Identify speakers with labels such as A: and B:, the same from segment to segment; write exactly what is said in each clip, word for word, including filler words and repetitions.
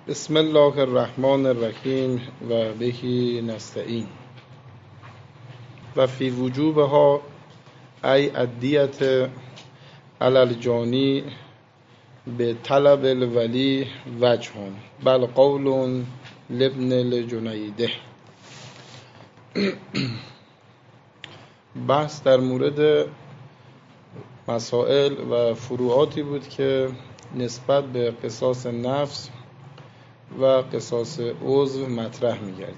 A: بسم الله الرحمن الرحیم و بهی نستعین و فی وجوبها ای الدیت علی الجانی به طلب الولی وجه بل قول لابن الجنیده. بحث در مورد مسائل و فروعاتی بود که نسبت به قصاص نفس و قصاص عضو مطرح می‌گردیم.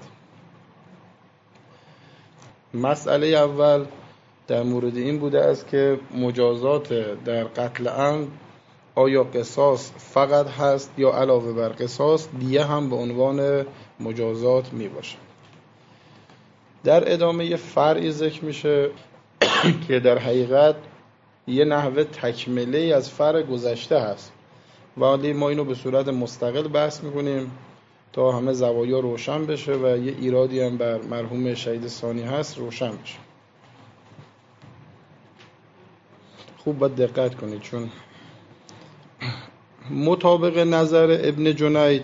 A: مسئله اول در مورد این بوده است که مجازات در قتل عمد آیا قصاص فقط هست یا علاوه بر قصاص دیه هم به عنوان مجازات می باشه. در ادامه یه فرعی ذکر میشه که در حقیقت یه نحوه تکمله از فرع گذشته هست، ولی ما اینو به صورت مستقل بحث میکنیم تا همه زوایا روشن بشه و یه ایرادی هم بر مرحوم شهید ثانی هست روشن بشه. خوب باید دقت کنید، چون مطابق نظر ابن جنید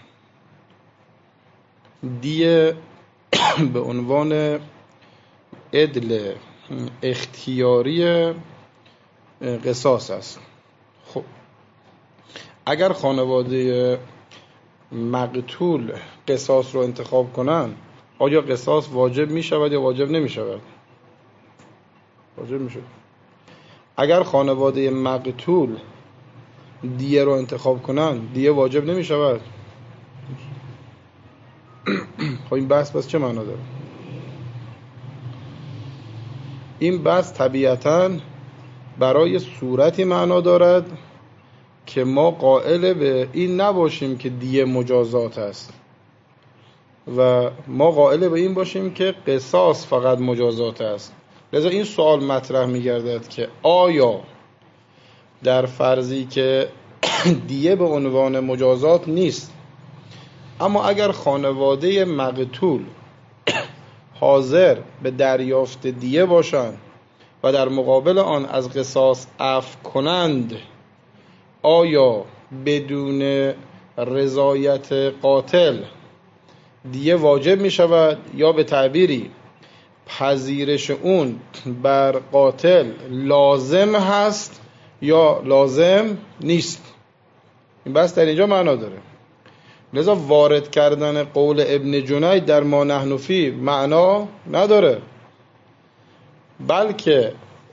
A: دیه به عنوان عدل اختیاری قصاص است. خب اگر خانواده مقتول قصاص رو انتخاب کنن، آیا قصاص واجب می شود یا واجب نمی شود؟ واجب می شود. اگر خانواده مقتول دیه رو انتخاب کنن، دیه واجب نمی شود؟ خب این بحث بس چه معنا داره؟ این بحث طبیعتاً برای صورتی معنا دارد که ما قائل به این نباشیم که دیه مجازات است و ما قائل به این باشیم که قصاص فقط مجازات است. لذا این سوال مطرح می‌گردد که آیا در فرضی که دیه به عنوان مجازات نیست، اما اگر خانواده مقتول حاضر به دریافت دیه باشند و در مقابل آن از قصاص عفو کنند، آیا بدون رضایت قاتل دیه واجب می شود یا به تعبیری پذیرش اون بر قاتل لازم هست یا لازم نیست؟ این بحث در اینجا معنا داره. لذا وارد کردن قول ابن جنید در ما نحن فی معنا نداره، بلکه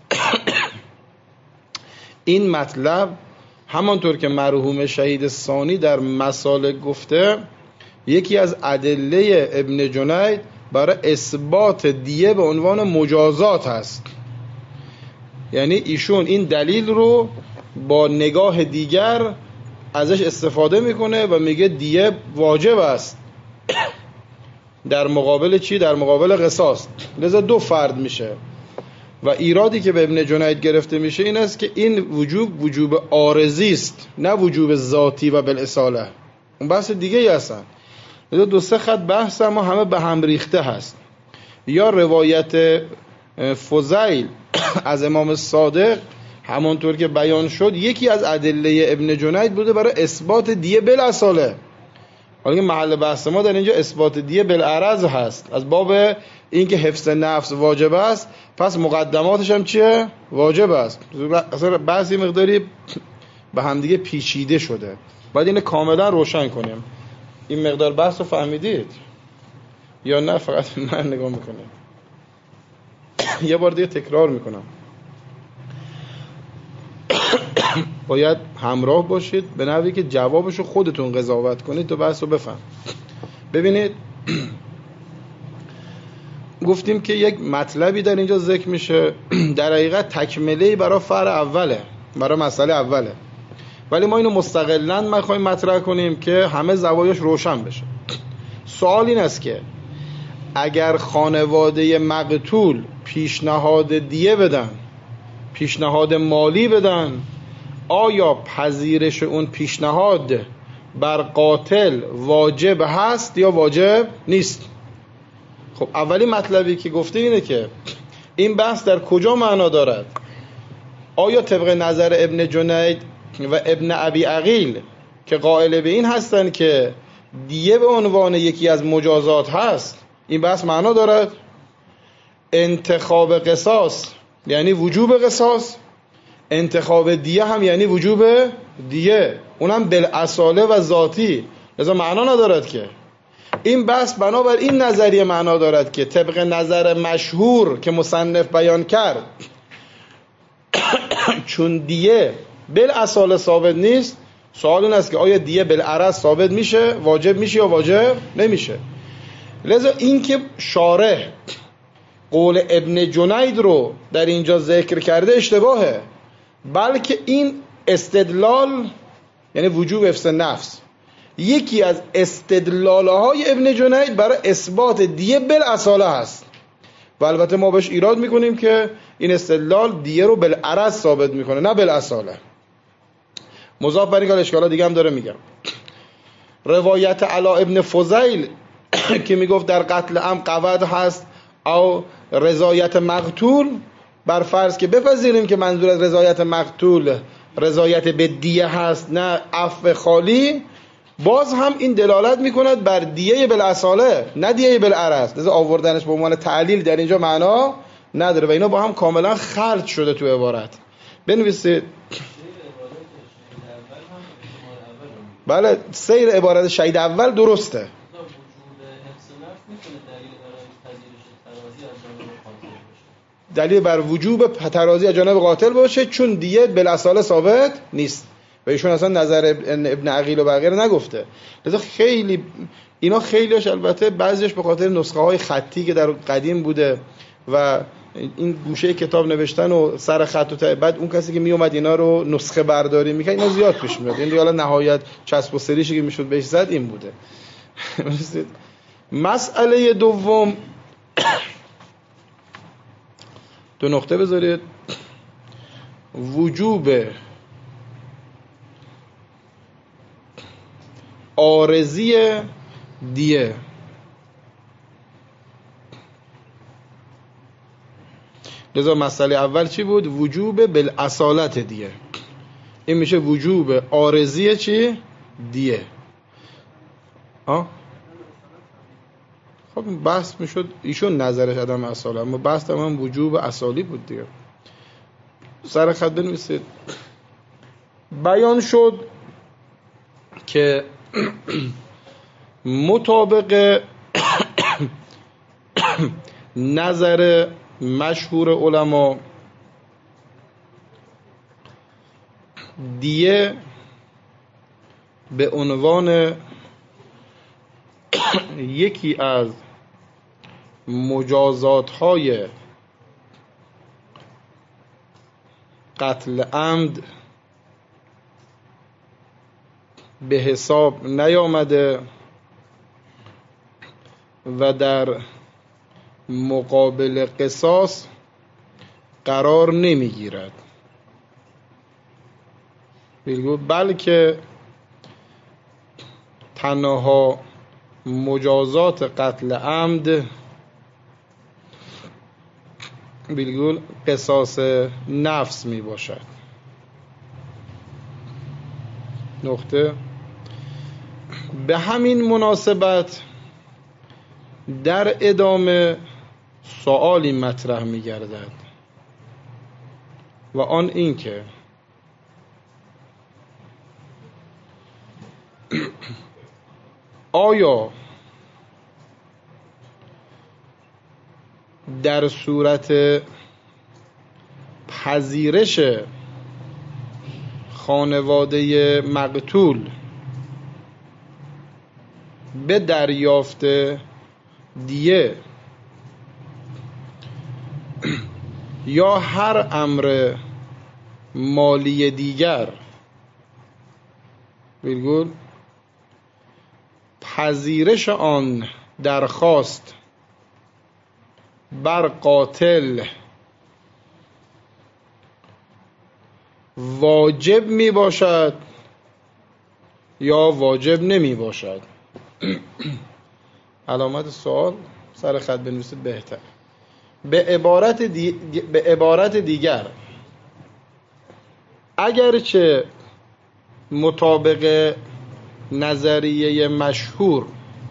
A: این مطلب همانطور که مرحوم شهید ثانی در مسالک گفته، یکی از ادله ابن جنید برای اثبات دیه به عنوان مجازات هست. یعنی ایشون این دلیل رو با نگاه دیگر ازش استفاده میکنه و میگه دیه واجب است در مقابل چی؟ در مقابل قصاص. لذا دو فرد میشه و ایرادی که به ابن جنید گرفته میشه این است که این وجوب وجوب عارضی است، نه وجوب ذاتی و بالاصاله. اون بحث دیگه ای هستن. لذا دو سه خط بحث ما همه به هم ریخته هست. یا روایت فضیل از امام صادق همانطور که بیان شد یکی از ادله ابن جنید بوده برای اثبات دیه بالاصاله، حالا که محل بحث ما در اینجا اثبات دیه بالعرض هست. از باب اینکه حفظ نفس واجب است، پس مقدماتش هم چیه؟ واجب است. اصلا بعضی مقداری به هم دیگه پیچیده شده، باید اینو کاملا روشن کنیم. این مقدار بحث رو فهمیدید یا نه؟ فقط من نگاه میکنم. یه بار دیگه تکرار میکنم، باید همراه باشید به نحوی که جوابشو خودتون قضاوت کنید تا بحث رو بفهم. ببینید گفتیم که یک مطلبی در اینجا ذکر میشه، در حقیقت تکمله‌ای برای فرع اوله، برای مسئله اوله، ولی ما اینو مستقلاً میخوایم مطرح کنیم که همه زوایاش روشن بشه. سوال این است که اگر خانواده مقتول پیشنهاد دیه بدن، پیشنهاد مالی بدن، آیا پذیرش اون پیشنهاد بر قاتل واجب هست یا واجب نیست؟ خب اولی مطلبی که گفته اینه که این بحث در کجا معنا دارد؟ آیا طبق نظر ابن جنید و ابن ابی عقیل که قائل به این هستن که دیه به عنوان یکی از مجازات هست، این بحث معنا دارد. انتخاب قصاص یعنی وجوب قصاص، انتخاب دیه هم یعنی وجوب دیه، اونم بالاصاله و ذاتی، لذا معنا ندارد که. این بحث بنابر این نظریه معنا دارد که طبق نظر مشهور که مصنف بیان کرد چون دیه بالاصاله ثابت نیست، سوال این است که آیا دیه بالعرض ثابت میشه، واجب میشه یا واجب نمیشه. لذا این که شارح قول ابن جنید رو در اینجا ذکر کرده اشتباهه، بلکه این استدلال یعنی وجوب افس نفس یکی از استدلالهای ابن جنید برای اثبات دیه بالاصاله هست و البته ما بهش ایراد میکنیم که این استدلال دیه رو بالعرض ثابت میکنه نه بالاصاله. مضاف بر این اشکالات دیگه هم داره میگم. روایت علا ابن فضیل که میگفت در قتل عمد قود هست او رضایت مقتول، بر فرض که بپذیریم که منظور از رضایت مقتول رضایت به دیه هست نه عفو خالی، باز هم این دلالت میکند بر دیه بالاصاله نه دیه بالعرض، لذا آوردنش به عنوان تعلیل در اینجا معنا نداره و اینا با هم کاملا خلط شده تو عبارت. بنویسید بله سیر عبارت شهید اول درسته. دلیل بر وجوب ترازی از جانب قاتل باشه چون دیه بالاصاله ثابت نیست و ایشون اصلا نظر ابن عقیل و بقیه نگفته. لذا خیلی اینا خیلیش البته بعضیش به خاطر نسخه های خطی که در قدیم بوده و این گوشه کتاب نوشتن و سر خط و تا بعد اون کسی که می اومد اینا رو نسخه برداری میکنه اینا زیاد پیش میاد. این دیگه حالا نهایت چسب و سریشی که میشد بهش زد این بوده. مسئله دوم دو نقطه بذارید. وجوب عارضی دیه. لذا مسئله اول چی بود؟ وجوب بالاصالت دیه. این میشه وجوب عارضی چی؟ دیه. آه؟ خب بحث میشد ایشون نظرش عدم اصاله، اما بحث هم وجوب اصالی بود دیگه. سر خط بنویسید. بیان شد که مطابق نظر مشهور علما دیه به عنوان یکی از مجازات های قتل عمد به حساب نیامده و در مقابل قصاص قرار نمیگیرد، بلکه تنها مجازات قتل عمد بالگول قصاص نفس می باشد. نقطه. به همین مناسبت در ادامه سوالی مطرح می گردد و آن این که آیا در صورت پذیرش خانواده مقتول به دریافت دیه یا هر امر مالی دیگر ویرگول پذیرش آن درخواست بر قاتل واجب می باشد یا واجب نمی باشد؟ علامت سوال سر خط بنویسید بهتر. به عبارت, دی... به عبارت دیگر اگرچه مطابق نظریه مشهور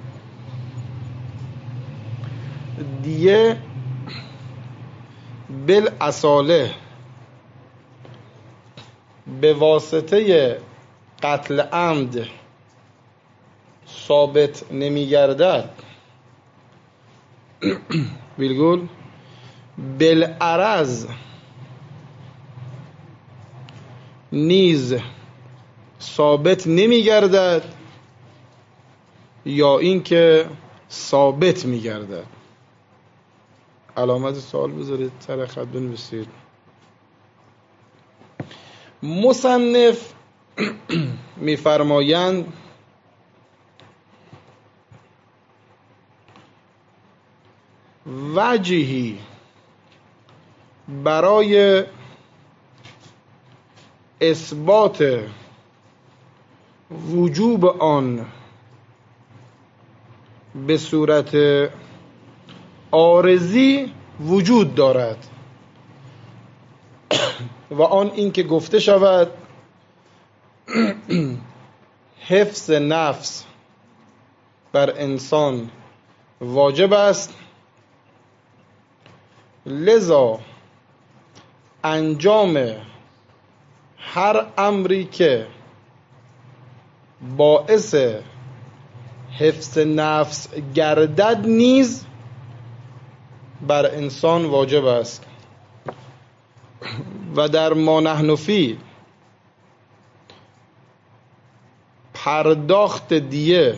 A: دیه بالاصاله به واسطه قتل عمد ثابت نمی‌گردد، بیلگول بالعرض نیز ثابت نمی‌گردد یا اینکه ثابت می‌گردد. علامت سوال بذارید سر خط بنویسید. مصنف می‌فرمایند وجهی برای اثبات وجوب آن به صورت عارضی وجود دارد و آن این که گفته شود حفظ نفس بر انسان واجب است، لذا انجام هر امری که باعث حفظ نفس گردد نیز بر انسان واجب است و در ما نحن فی پرداخت دیه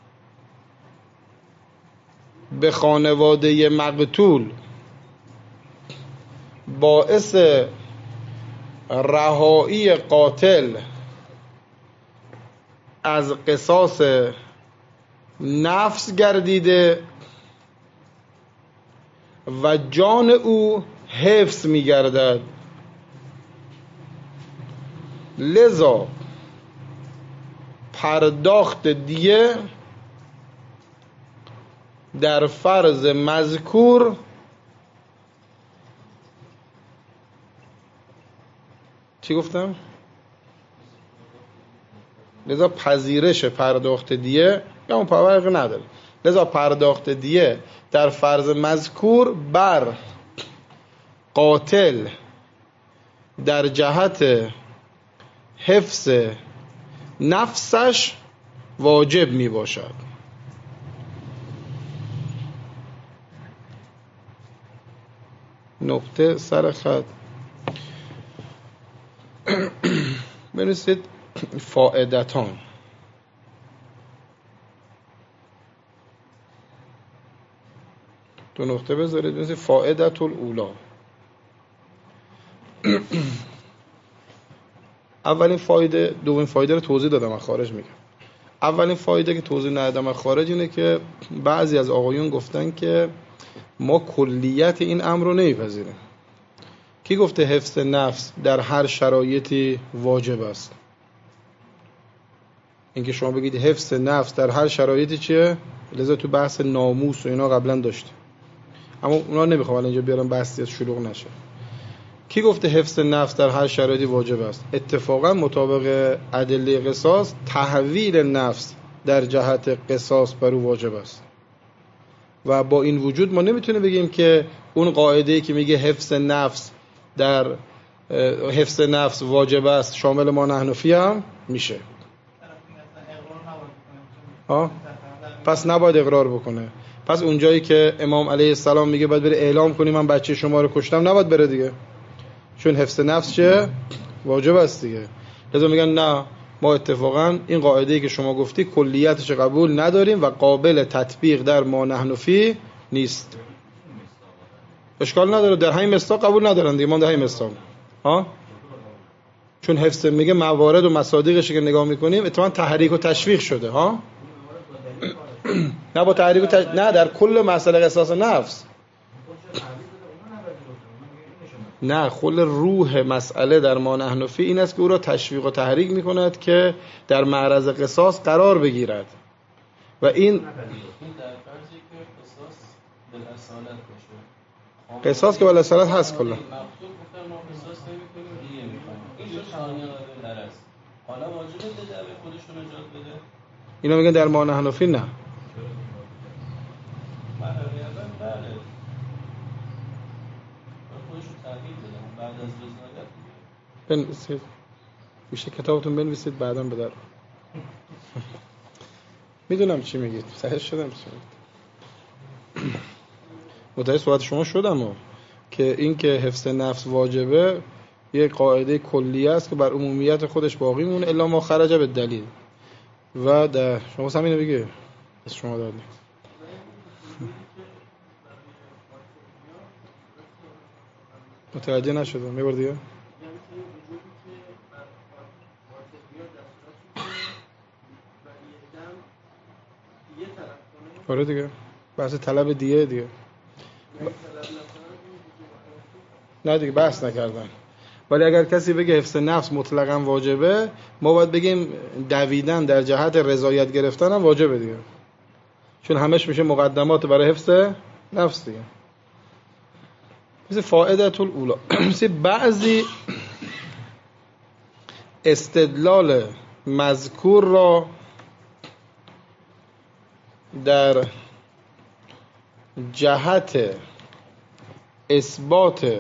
A: به خانواده مقتول باعث رهایی قاتل از قصاص نفس گردیده و جان او حفظ می گردد، لذا پرداخت دیه در فرض مذکور چی گفتم؟ لذا پذیرش پرداخت دیه یا اون فرق نداره، لذا پرداخت دیه در فرض مذکور بر قاتل در جهت حفظ نفسش واجب می باشد. نقطه سر خط بنویسید فائدتان. دو نقطه بذارید بنویسید فائدت الاولا. اولین فایده، دومین فایده رو توضیح دادم از خارج میگم. اولین فایده که توضیح ندادم از خارج اینه که بعضی از آقایون گفتن که ما کلیت این امر رو نمیپذیریم. کی گفته حفظ نفس در هر شرایطی واجب است؟ اینکه شما بگید حفظ نفس در هر شرایطی چیه؟ لذا تو بحث ناموس و اینا قبلا داشتیم، اما اونا نمیخوام الان اینجا بیارم بحثی از شلوغ نشه. کی گفته حفظ نفس در هر شرایطی واجب است؟ اتفاقا مطابق ادله قصاص تحویل نفس در جهت قصاص بر او واجب است و با این وجود ما نمیتونیم بگیم که اون قاعده‌ای که میگه حفظ نفس در حفظ نفس واجب است شامل ما نحن فی هم میشه. ها؟ پس نباید اقرار بکنه. پس اونجایی که امام علیه السلام میگه باید بره اعلام کنی من بچه شما رو کشتم، نباید بره دیگه، چون حفظ نفس چه؟ واجب است دیگه. لذا میگن نه، ما اتفاقا این قاعده‌ای که شما گفتی کلیتش قبول نداریم و قابل تطبیق در ما نحن فی نیست. اشکال نداره، در همین مصداق قبول ندارن دیگه، ما در همین مصداق ها، چون حفظ میگه موارد و مصادیقش که نگاه میکنیم اتفاقا تحریک و تشویق شده ها. نه با تحریک و تش... نه در کل مسئله قصاص نفس، نه کل روح مسئله در ما نحن فی این است که او را تشویق و تحریک میکند که در معرض قصاص قرار بگیرد و این قصاص که بالاصالت هست کلا.
B: حالا واجبه به دعوی خودشون نجات بده؟
A: اینا میگن در ما نحنفی نه. بنویسید میشه کتابتون بنویسید بعدا به در میدونم چی میگید، صحیح شدم چی میگید، متوجه صحبت شما شدم و که این که حفظ نفس واجبه یک قاعده کلی است که بر عمومیت خودش باقی مونه الا ما خرج به دلیل. و در شما همینو بگه از شما دادی متوجه نشدم، یه بار دیگه. آره دیگه بحث طلب دیگه دیگه نه دیگه بحث نکردن. ولی اگر کسی بگه حفظ نفس مطلقاً واجبه، ما باید بگیم دویدن در جهت رضایت گرفتن هم واجبه دیگه، چون همش میشه مقدمات برای حفظ نفس دیگه. مثل فائدة الاولی، مثل بعضی استدلال مذکور را در جهت اثبات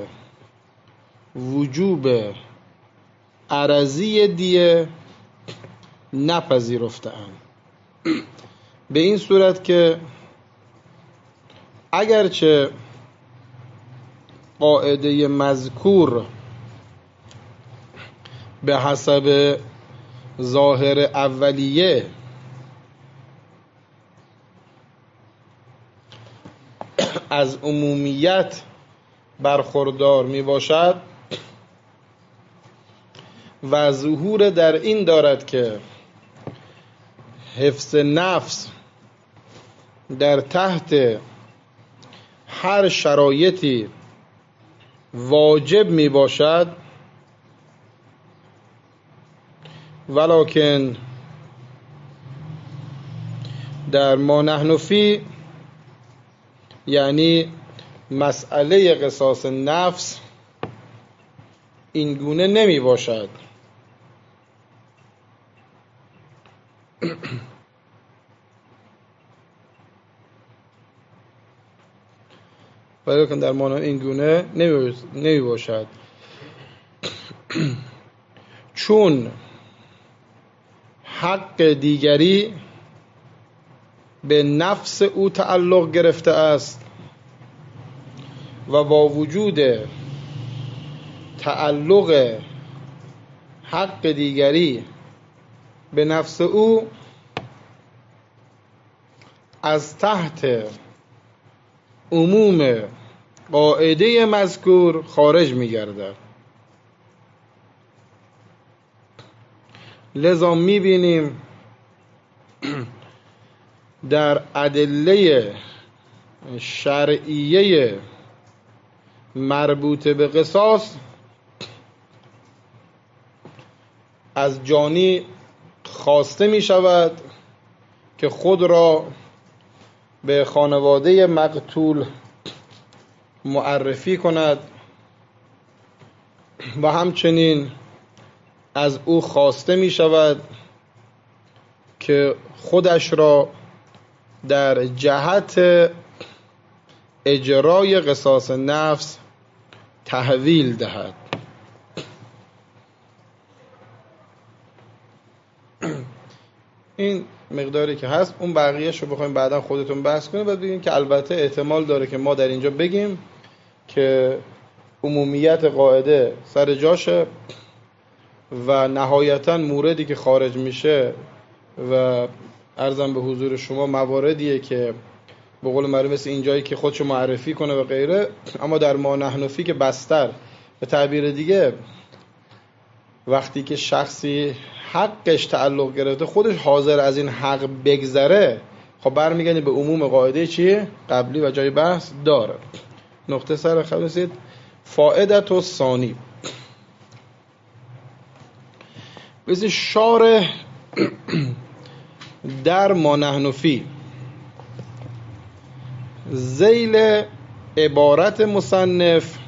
A: وجوب عرضی دیه نپذیرفته‌اند، به این صورت که اگرچه قاعده مذکور به حسب ظاهر اولیه از عمومیت برخوردار می باشد و ظهور در این دارد که حفظ نفس در تحت هر شرایطی واجب می باشد، ولکن در ما نحن فی، یعنی مسئله قصاص نفس این گونه نمی باشد. ولی در معنی این گونه نمی باشد چون حق دیگری به نفس او تعلق گرفته است و با وجود تعلق حق دیگری به نفس او از تحت عموم قاعده مذکور خارج می گردد. لذا می بینیم در ادله شرعیه مربوط به قصاص از جانی خواسته می شود که خود را به خانواده مقتول معرفی کند و همچنین از او خواسته می شود که خودش را در جهت اجرای قصاص نفس تحویل دهد. این مقداری که هست، اون بقیه‌اش رو بخوایم بعدا خودتون بحث کنید. بعد بگیم که البته احتمال داره که ما در اینجا بگیم که عمومیت قاعده سر جاشه و نهایتا موردی که خارج میشه و عرضم به حضور شما مواردیه که به قول معروف مثل اینجایی که خودشو معرفی کنه و غیره، اما در ما نحن فی که بستر، به تعبیر دیگه وقتی که شخصی حقش تعلق گرفته خودش حاضر از این حق بگذره، خب برمیگردیم به عموم قاعده چیه؟ قبلی و جای بحث داره. نقطه سر خلاصید فائدة الثانی. بسید شارح در ما نحن فی ذیل عبارت مصنف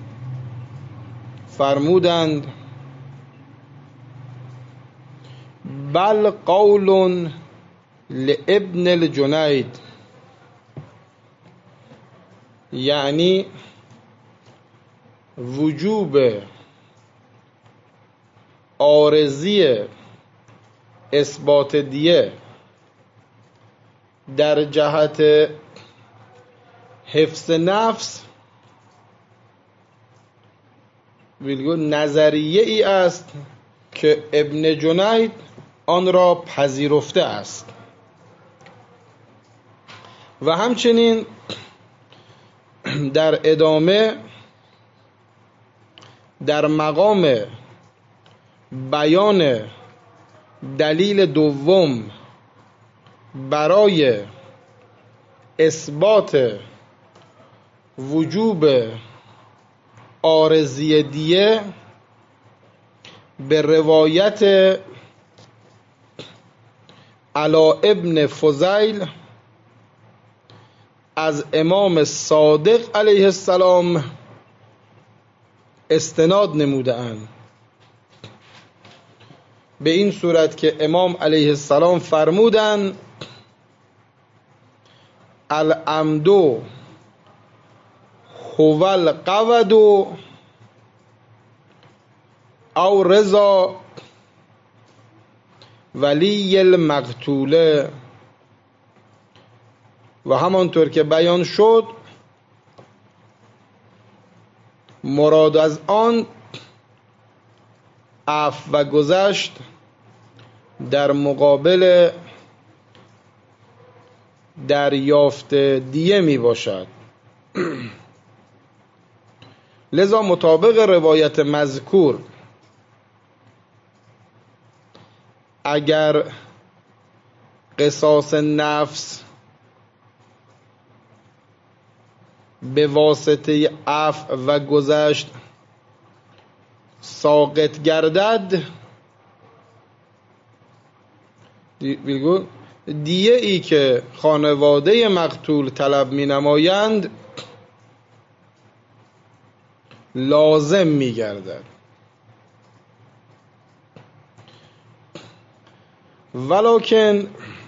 A: فرمودند بل قول لابن الجنید، یعنی وجوب عارضی اثبات دیه در جهت حفظ نفس ویلگو نظریه ای است که ابن جنید آن را پذیرفته است و همچنین در ادامه در مقام بیان دلیل دوم برای اثبات وجوب عارضی دیه به روایت علا ابن فضیل از امام صادق علیه السلام استناد نموده اند، به این صورت که امام علیه السلام فرمودند العمدو هو القود او رضا ولی المقتوله. و همانطور که بیان شد مراد از آن عفو و گذشت در مقابل دریافت دیه می باشد. لذا مطابق روایت مذکور اگر قصاص نفس به واسطه عفو و گذشت ساقط گردد، دیه ای که خانواده مقتول طلب می نمایند لازم می گردد. ولکن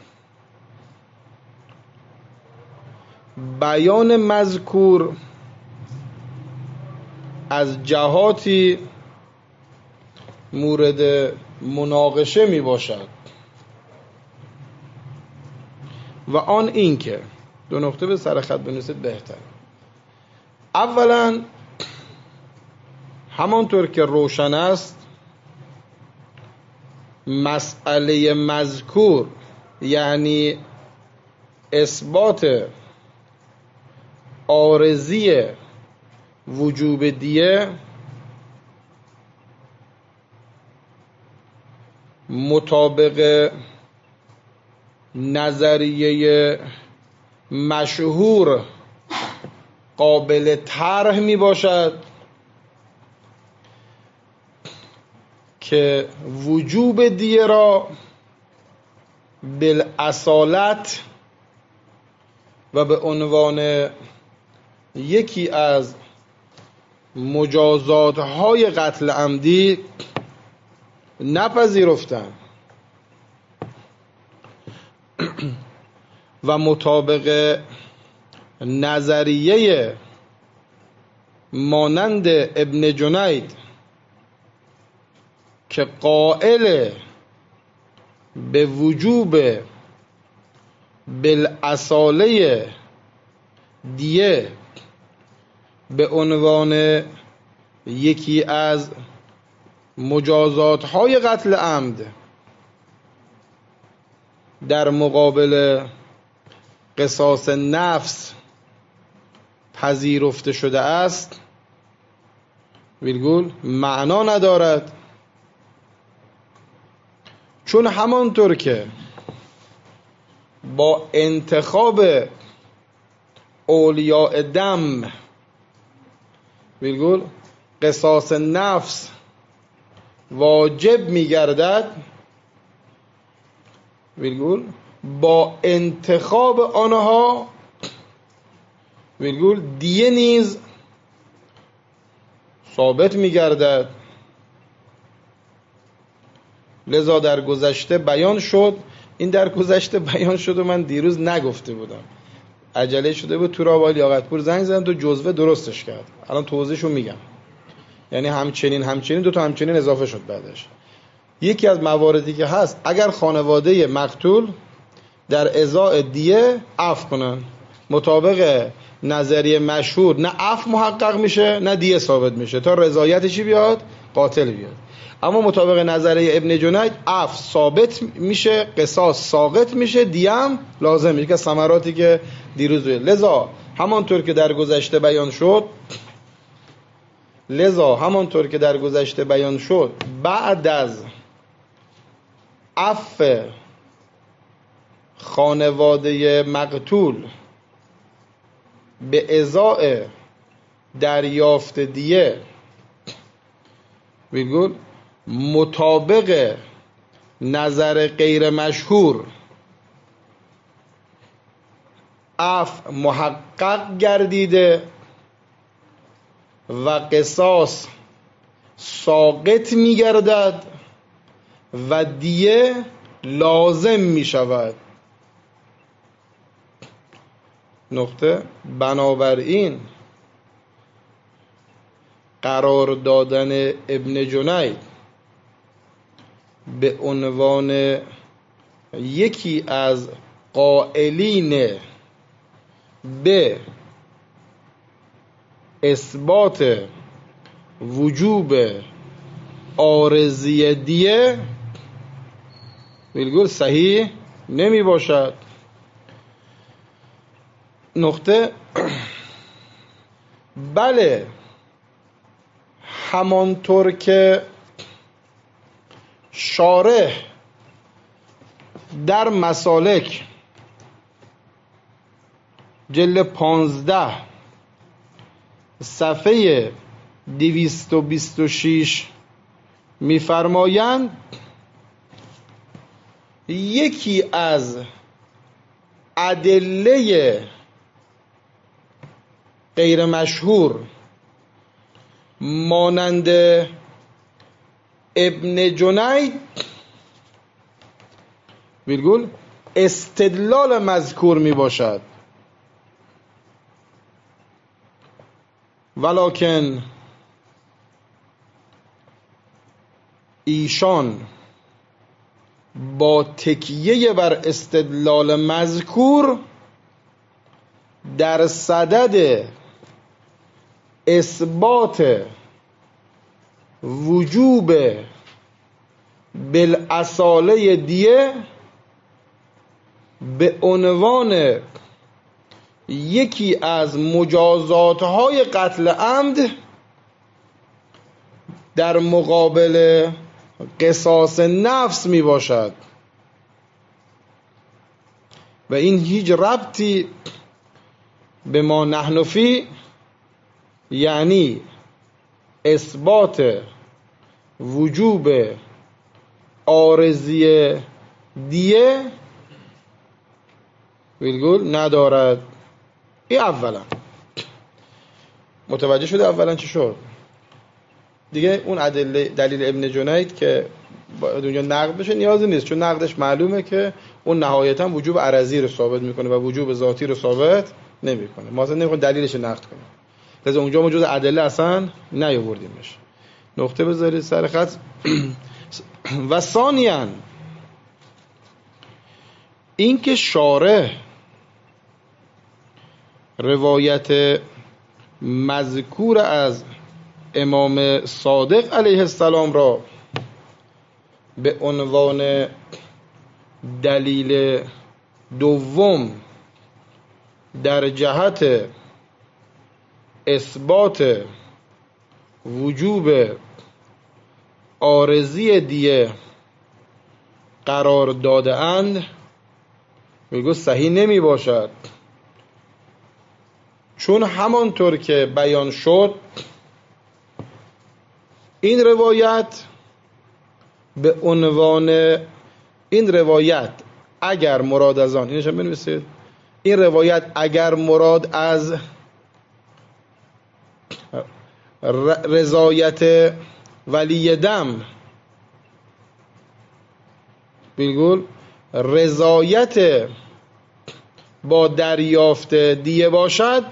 A: بیان مذکور از جهاتی مورد مناقشه می باشد و آن این که دو نقطه به سر خط بنویسید بهتر. اولا همانطور که روشن است مسئله مذکور یعنی اثبات عارضی وجوب دیه مطابق نظریه مشهور قابل طرح می باشد که وجوب دیه را بالاصالت و به عنوان یکی از مجازات های قتل عمدی نپذیرفتند و مطابق نظریه مانند ابن جنید که قائل به وجوب بالاصاله دیه به عنوان یکی از مجازات های قتل عمد در مقابل قصاص نفس پذیرفته شده است ویرگول معنا ندارد، چون همانطور که با انتخاب اولیاء دم ویرگول قصاص نفس واجب می گردد ویرگول با انتخاب آنها ویرگول دیه نیز ثابت می گردد. لذا در گذشته بیان شد این در گذشته بیان شد و من دیروز نگفته بودم، عجله شده بود تو راه لیاقتپور زنگ زدم، تو جزوه درستش کرد، الان توضیحشو میگم. یعنی همچنین همچنین دو تا همچنین اضافه شد بعدش. یکی از مواردی که هست، اگر خانواده مقتول در ازاء دیه عفو کنن، مطابق نظریه مشهور نه عفو محقق میشه نه دیه ثابت میشه تا رضایت چی بیاد؟ قاتل بیاد. اما مطابق نظریه ابن جنید عفو ثابت میشه، قصاص ساقط میشه، دیه هم لازم میشه، که ثمراتی که دیروز بود. لذا همانطور که در گذشته بیان شد لذا همانطور که در گذشته بیان شد بعد از عفو خانواده مقتول به ازاء دریافت دیه بگول مطابق نظر غیر مشهور عفو محقق گردیده و قصاص ساقط می گردد و دیه لازم می شود. نقطه. بنابراین قرار دادن ابن جنید به عنوان یکی از قائلین به اثبات وجوب عارضی دیه بالکل صحیح نمی باشد. نقطه. بله همانطور که شارح در مسالک جلد پانزده صفحه دویست و بیست و شش می‌فرمایند یکی از ادله غیر مشهور مانند ابن جنید ویرگول استدلال مذکور می باشد، ولکن ایشان با تکیه بر استدلال مذکور در صدد اثبات وجوب بالاصاله دیه به عنوان یکی از مجازات‌های قتل عمد در مقابل قصاص نفس می باشد و این هیچ ربطی به ما نحن فی، یعنی اثبات وجوب عارضی دیه ویلگول ندارد. این اولا متوجه شده. اولا چی شد دیگه؟ اون ادله دلیل ابن جنید که باید اونجا نقد بشه نیازی نیست، چون نقدش معلومه که اون نهایتا وجوب عرضی رو ثابت میکنه و وجوب ذاتی رو ثابت نمیکنه. ما اصلا نمیخوایم دلیلش نقد کنیم، لذا اونجا ما جز ادله اصلا نیاوردیمش. نقطه بذارید سر خط. و ثانیاً این که شارح روایت مذکور از امام صادق علیه السلام را به عنوان دلیل دوم در جهت اثبات وجوب عارضی دیه قرار داده اند میگو صحیح نمی باشد، چون همانطور که بیان شد این روایت به عنوان این روایت اگر مراد از آن اینش هم بنویسید، این روایت اگر مراد از رضایت ولی دم بالگول رضایت با دریافت دیه باشد،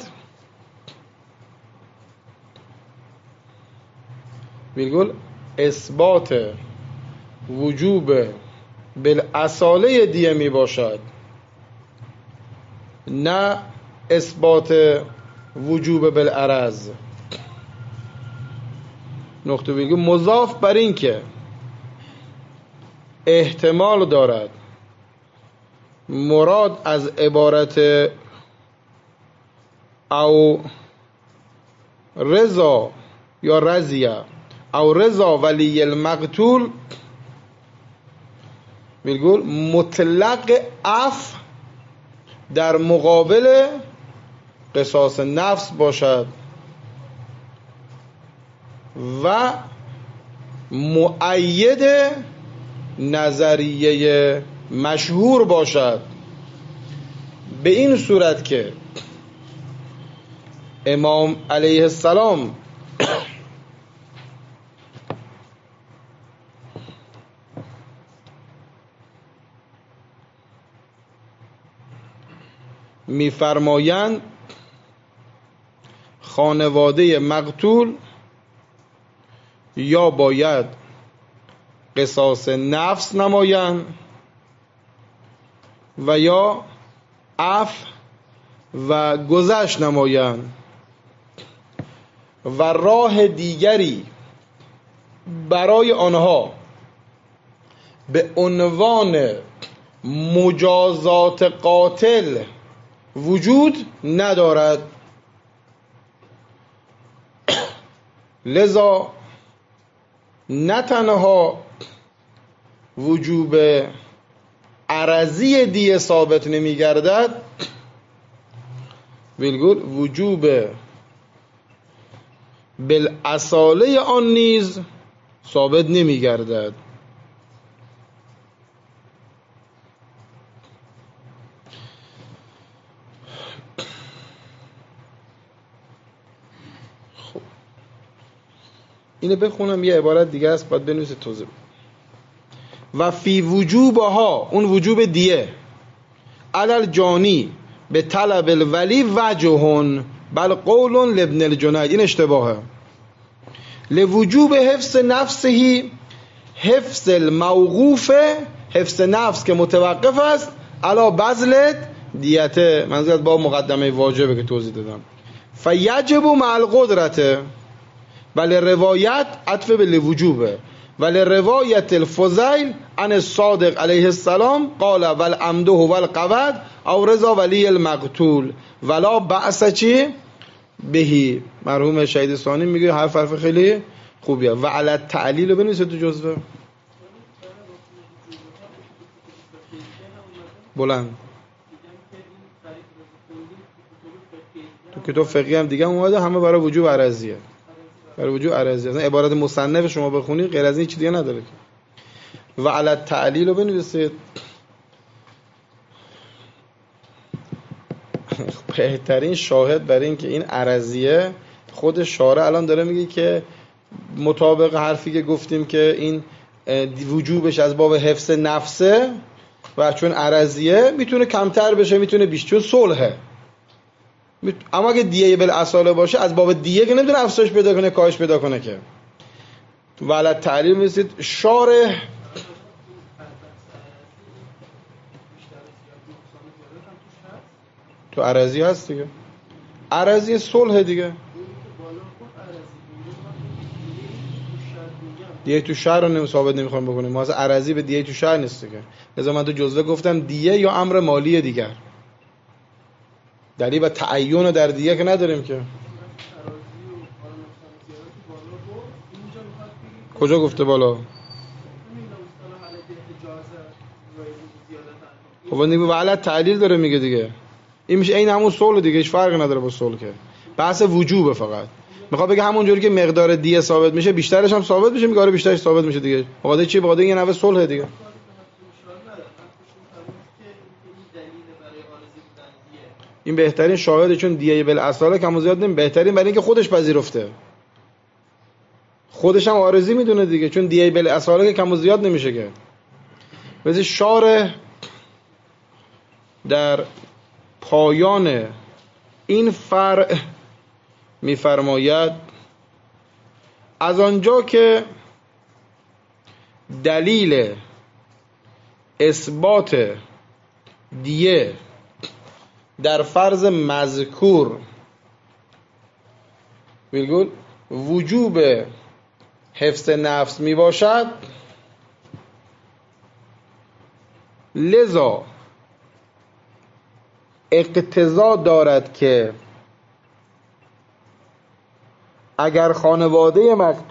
A: ویرگول اثبات وجوب بالاصاله دیه می باشد، نه اثبات وجوب بالعرض. نقطه ویرگول مضاف بر این که احتمال دارد مراد از عبارت او رضا یا رضیه او رضا ولی المقتول ویرگول مطلق عفو در مقابل قصاص نفس باشد و مؤید نظریه مشهور باشد، به این صورت که امام علیه السلام می‌فرمایند خانواده مقتول یا باید قصاص نفس نمایند و یا عفو و گذشت نمایند و راه دیگری برای آنها به عنوان مجازات قاتل وجود ندارد. لذا نه تنها وجوب عرضی دیه ثابت نمی گردد، ویرگول وجوب بالاصاله آن نیز ثابت نمی گردد. خب اینو بخونم، یه عبارت دیگه است باید بنویسید توضیح. و فی وجوبها، اون وجوب دیه، علل جانی به طلب الولی وجهون بل قول لابن الجنید، این اشتباهه. لوجوب حفظ نفسهی، حفظ الموقوف، حفظ نفس که متوقف است، علا بذل دیت، منظورت با مقدمه واجبه که توضیح دادم. فیجب مع القدرته، بل روایت عطف به لوجوبه، ولی روایت الفضیل عن الصادق علیه السلام قال والعمده والقود او رضا ولی المقتول ولا بأس چی بهی. مرحوم شهید ثانی میگه حرف حرف خیلی خوبیه. و علی التعلیل رو بنویسید تو جزوه بلند تو کتاب فقهی هم دیگه اومده، همه برای وجوب عرضیه، برای وجوب عرضی. اصلا عبارت مصنف شما بخونی غیر از این چیزی دیگه نداره که. و علی التعلیل رو بنویسید. بهترین شاهد برای این که این عرضیه خود شارع الان داره میگه که مطابق حرفی که گفتیم که این وجوبش از باب حفظ نفسه و چون عرضیه میتونه کمتر بشه میتونه بیشتر، چون صلحه. اما اگه دیه بالاصاله باشه از باب دیه که نمیتونه افزایش پیدا کنه کاهش پیدا کنه که. ولد تعلیم میسید شارح تو عرضی هست دیگه، عرضی صلح دیگه. دیه تو شهر رو نمی ثابت نمیخوایم بکنیم، ما از عرضی به دیه تو شهر نیست دیگه. لذا من تو جزوه گفتم دیه یا امر مالی دیگر، دلیل و تعین در دیگه که نداریم که. کجا گفته بالا؟ خب اون دیگه ولی تعلیل داره میگه دیگه. این میشه این همون صلح دیگه، هیچ فرقی نداره با صلح که. بحث وجوبه فقط. میخواد بگه همون جوری که مقدار دیه ثابت میشه بیشترش هم ثابت میشه، میگه آره بیشترش ثابت میشه دیگه. مقاده چی؟ مقاده یه نوع صلح دیگه. این بهترین شاهده، چون دیه بالاصاله کم و زیاد نمی، بهترین برای اینکه خودش پذیرفته، خودش هم عارضی میدونه دیگه، چون دیه بالاصاله که کم و زیاد نمیشه که. مثل شارح در پایان این فرع می‌فرماید از آنجا که دلیل اثبات دیه در فرض مذکور ویلگول وجوب حفظ نفس می باشد، لذا اقتضا دارد که اگر خانواده مقتول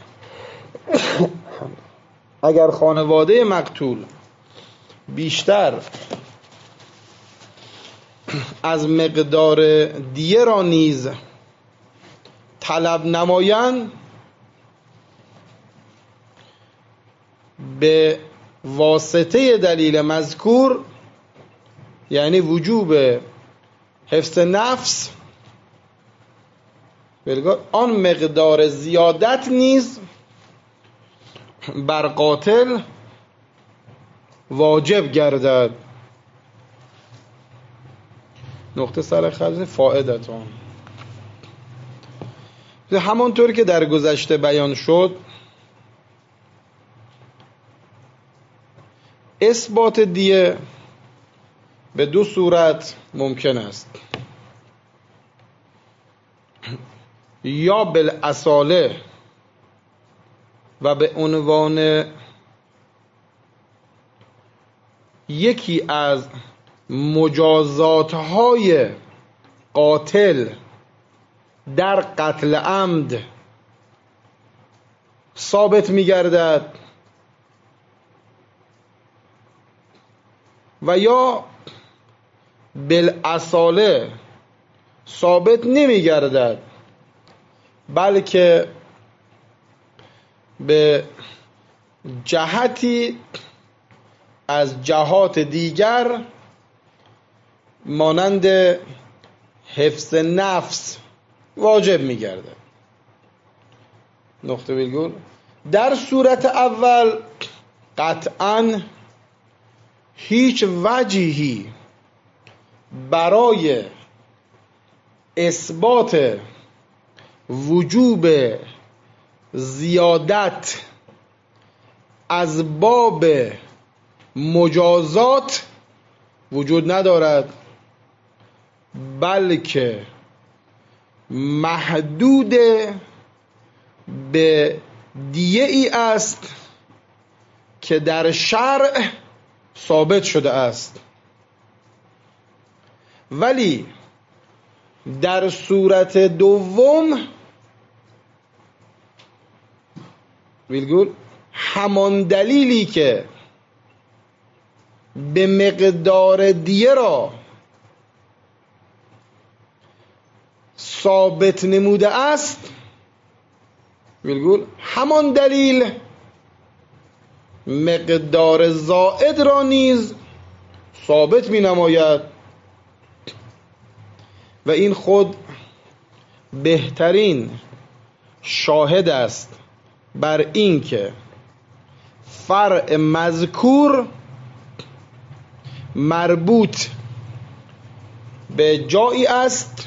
A: اگر خانواده مقتول بیشتر از مقدار دیه را نیز طلب نمایند، به واسطه دلیل مذکور یعنی وجوب حفظ نفس آن مقدار زیادت نیز بر قاتل واجب گردد. نقطه سر خط فائدتان. همانطور که در گذشته بیان شد، اثبات دیه به دو صورت ممکن است: یا بالاصاله و به عنوان یکی از مجازات‌های قاتل در قتل عمد ثابت می‌گردد، و یا بالاصاله ثابت نمی‌گردد بلکه به جهتی از جهات دیگر مانند حفظ نفس واجب می‌گردد. نقطه ویرگول. در صورت اول قطعاً هیچ وجهی برای اثبات وجوب زیادت از باب مجازات وجود ندارد، بلکه محدود به دیه ای است که در شرع ثابت شده است. ولی در صورت دوم ویلگول همان دلیلی که به مقدار دیه را ثابت نموده است، ویلگول همان دلیل مقدار زائد را نیز ثابت می نماید و این خود بهترین شاهد است بر این که فرع مذکور مربوط به جایی است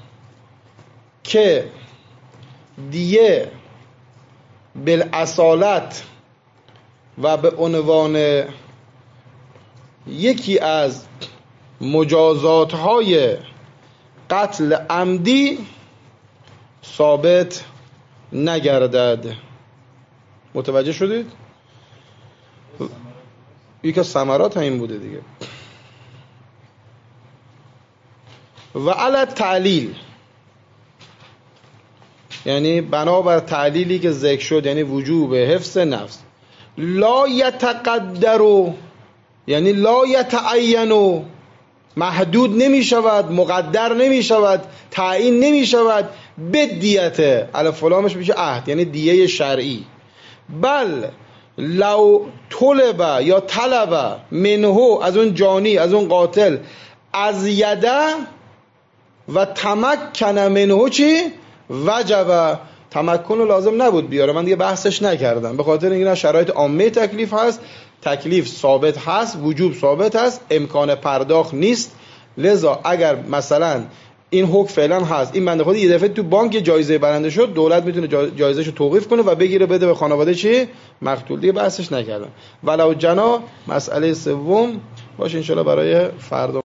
A: که دیه بالاصالت و به عنوان یکی از مجازات‌های قتل عمدی ثابت نگردد. متوجه شدید؟ یکی از ثمرات همین بوده دیگه. و علی تعلیل، یعنی بنابر تعلیلی که ذکر شد، یعنی وجوب حفظ نفس، لا یتقدر یعنی لا یتعین، محدود نمی شود، مقدر نمی شود، تعیین نمی شود به دیت الف فلامش میشه عهد، یعنی دیه شرعی، بل لو طلب یا طلب منه، از اون جانی، از اون قاتل، از یده و تمکن منه چی؟ وجب. تمکن رو لازم نبود بیاره، من دیگه بحثش نکردم، به خاطر اینکه شرایط عامه تکلیف هست، تکلیف ثابت هست، وجوب ثابت هست، امکان پرداخت نیست، لذا اگر مثلا این حکم فعلا هست، این بنده خدا یه دفعه تو بانک جایزه برنده شد، دولت میتونه جایزه‌شو توقیف کنه و بگیره بده به خانواده چی مقتول. دیگه بحثش نکردم. ولو جنا مسئله سوم باشه ان شاء الله برای فردا.